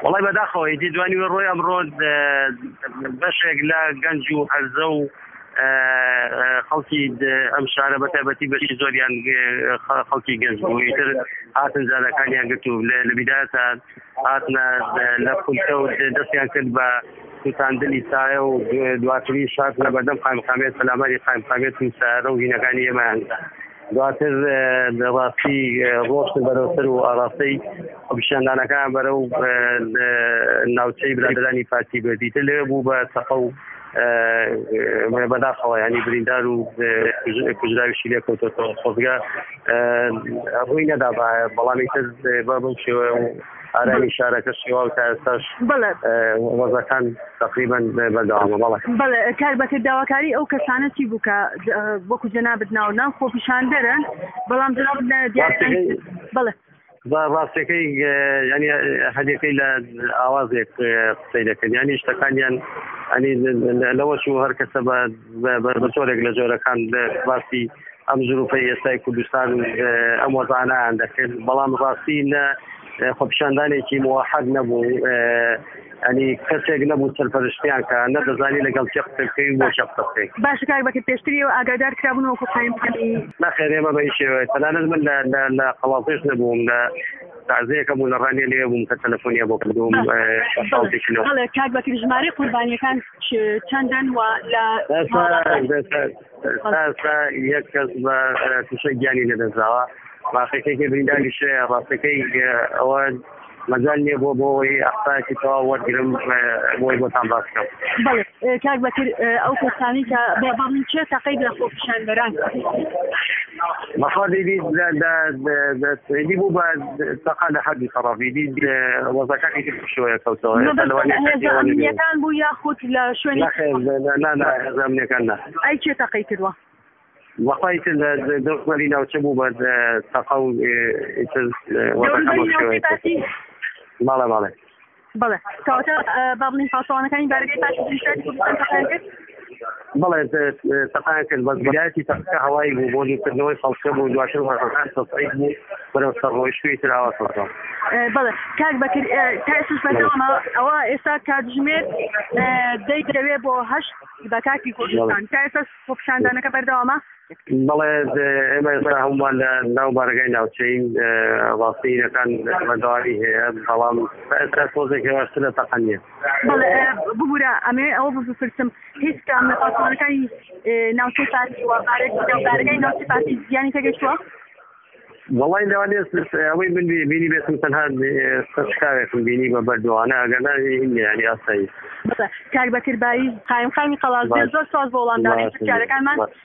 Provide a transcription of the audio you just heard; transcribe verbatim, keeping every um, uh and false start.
وڵی بەداخەوەی دی دوانی ڕۆی ئەمڕۆ بەشێک لە گەنج و هەرزە و خەڵکی ئەم شارە بەتایبەتی بەشی زۆریان خەڵکی گەنج بوویتر هاتن زادەکانیان گرت و لە بیدایەتە هاتنە لە پولکە و دەستیان کرد بە سوتاندنی سایە و دواتری شات لە بەردەم قایمقامێت سەلامەتی قایمقامێت و سارە و هینەکانی ئێمەیاندا دواتر ڕاستی ڕۆشتن بەرەوتر و ئاراستەی پیشاندانەکان بەرەو ناوچەی برادرانی پارتی بەردیتر لێ بوو بە سەقە و بەداخەوە ینی بریندار و کوژراویشی لێ کەوتۆتەوە خۆزگا ڕووی نەدا بەڵامی تر بە بەو شێوە ئارامی شارەکە شێوا و تا ئێستاش وەزەکان تقریبا بەردەوامە بەڵێ بەڵێ کار بەکرد داواکاری ئەو کەسانە چی بوو کە وەکو جەنابەت ناونام خۆ پیشاندەرن بەڵام جەناب دیاری بەڵێ ڕاستەکەی ینی هەدێکەی لە ئاوازێک قسەی دەکەن ینی شتەکانیان ئەنی لەوەش و هەر کەسە بە جۆرێک لە جۆرەکان باسی ئەم زروفەی ئێستای کوردستان ئەم وەزانەیان دەکرد بەڵام ڕاستی نە خۆپیشاندانێکی موحد نەبوو ئەنی کەسێک نەبوو سەرپەرشتیان کە نەدەزانی لەگەڵ چێ قسەکەی بۆ چێ قسەکەی باش کار بەکرد پێشتری و ئاگادار کرابوون وەکو قایمقامی نەخێر ئێمە بەی شێوەیە تەنانەت من لە قەڵاتێش نەبووم لە تعزیەکەم و لە ڕانیە لێ بووم کە تەلەفۆنیە بۆ کردوم شەڵتێکلۆ بەڵێ کار بەکرد ژمارەی قوربانیەکان چەندن و لە ئێستا یەک کەس بە تووشە گیانی لەدەستداوە ڕاستەکەی برینداری شێ ڕاستەکەی ئەوە مەجال نییە بۆ بۆەوەی ئەخسایەکی تەواو وەرگرم بۆی بۆتان باس بکەم بەڵێ کاک بەکرد ئەو کەسانی کە بەڵین چێ تەقەی لە خۆپیشاندەران مەخوادی دی بوو بە تەقا لە حەدی تەڕافی وەزەکانی شوەیە کەوتەوە ئەمنیەکان بوو یاخود لە شوێنی ئەمنیەکان نا ئەی چێ تەقەی کردووە وەخوای تر لە دەوڵەتی ناوچە بوو بە تەقا و ماڵێ ماڵێ بەڵێ کەواتە با بڵین پاسەوانەکانی بارگەی پاش کوردستان تەقەیان کرد بەڵێ تەقەیان کرد بەس بدایەتی تەقەکە هەوایی بوو بۆ دوورکردنەوەی خەڵکە بوو دواتر وەزەکان سەسەی بوو بەرەو سەرڕۆیشتووی تر ئاوا سەڵکەوە بەڵێ کاک بەکرد تا ئێستاش بەردەوامە ئەوە ئێستا کاتژمێر دەی دەوێت بۆ هەشت بە کاتی کوردستان تا ئێستاش خۆپیشاندانەکە بەردەوامە بەڵێ ئێمە ئێستا هەمومان لە ناو بارگای ناوچەین ڕاستینەکان بەدەواری هەیە بەڵام ئێستا تۆزێک هێواشتر لە تەقە نییە بەڵێ ببوورە ئەمێ ئەوە بپرسم هیچ کام لە پاسەوانەکانی ناوچەی پارتی و بارگای ناوچەی پارتی زیانی تێگەیشتووە وڵی لەوانێ ئەوەی من بینی بێتم تەنها شکاوێکم بینی بە بەردەوانە ئەگەنا ینی ئاسایی کاک بەکرد بایی قایمقامی قەڵاتزێر زۆر ساز بۆ وەڵامدانی پرسیارەکانمان